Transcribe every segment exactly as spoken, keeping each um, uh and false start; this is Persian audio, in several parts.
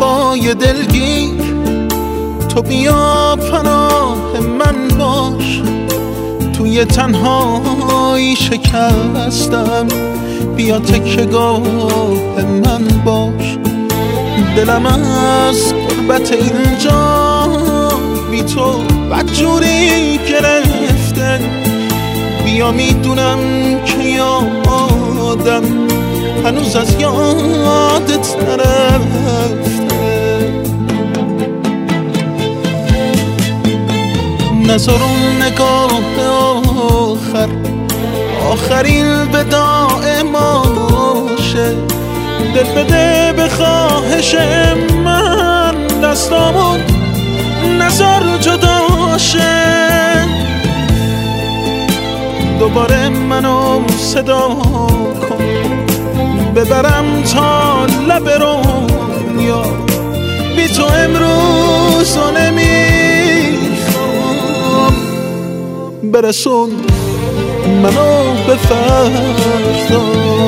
پای دلگیر، تو بیا پناه من باش. توی تنهایی شکستم، بیا تکیه‌گاه من باش. دلم از غربت اینجا بی تو بدجوری گرفته، بیا میدونم که یادم هنوز از یادت نرفته. نذار اون نگاه آخر آخرین وداع ما شه. دل بده به خواهش من، دستامون نذار جدا شه. دوباره منو صدا کن، ببرم تا لب رؤیا. بی تو امروز نمیخوام، برسون منو به فردا.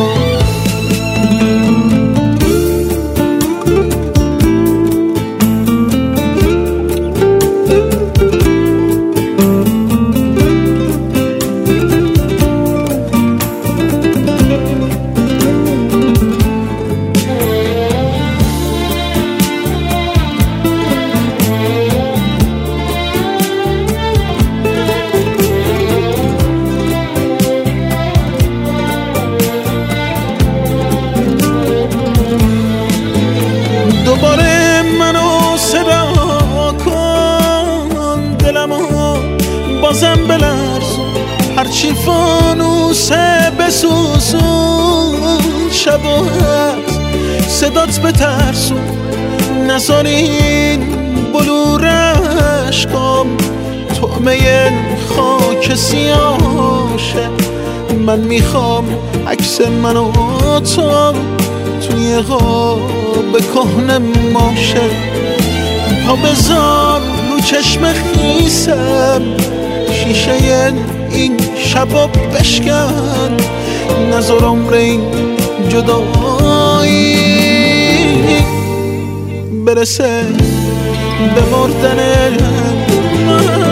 دوباره منو صدا کن، دلمو بازم بلرزون. هرچی فانوسه بسوزون، شب و هست صدات بترسون. نذار این بلور عشقام طعمه خاک سیاشه. من میخوام عکس من و تو توی قاب کهنه ماشه. پا بذار رو چشم خیسم، شیشه این شبا بشکن. نذار عمر این جدایی برسه به مردن من.